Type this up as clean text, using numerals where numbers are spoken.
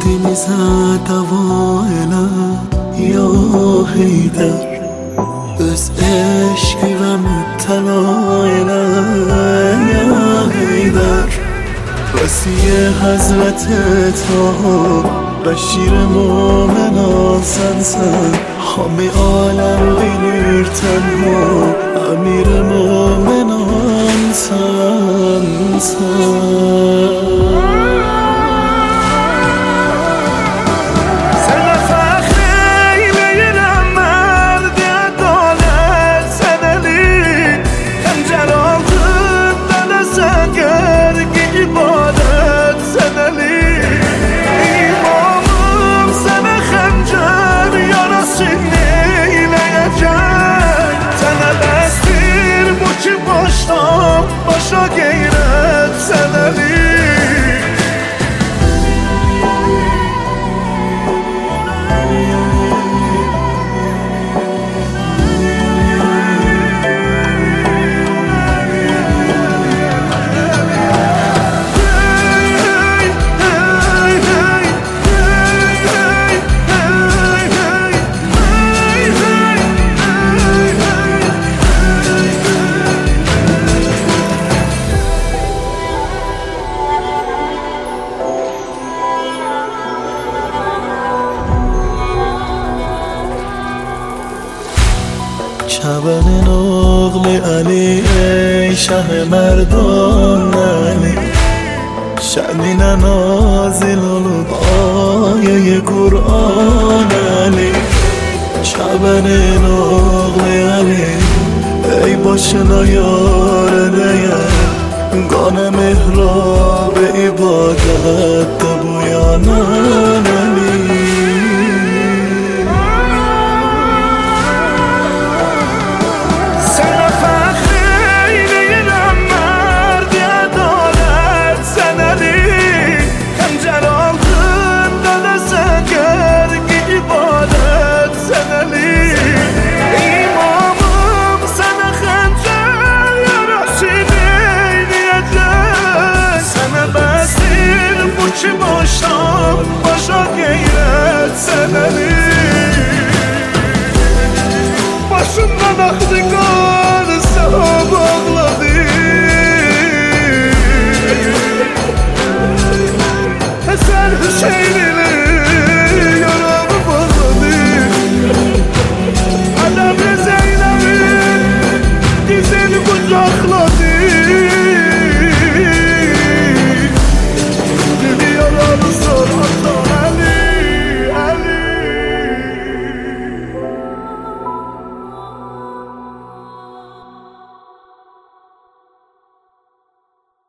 دلی زد دوایله یا حیدر از عشقی و مبتلایله یا حیدر وسیع حضرت تا بشیر مومنان سنسن حامی عالم بینیر تنها امیر مومنان سنسن başa gayret seneli شبن نقل علی ای شه مردان علی شأنی نازل آیه قرآن علی شبن نقل علی ای باشنا یار نیم گان محراب عبادت بویانان علی چی باشم başa gayret seneli başımdan aktı kan sana bağladı Hasan Hüseyin'im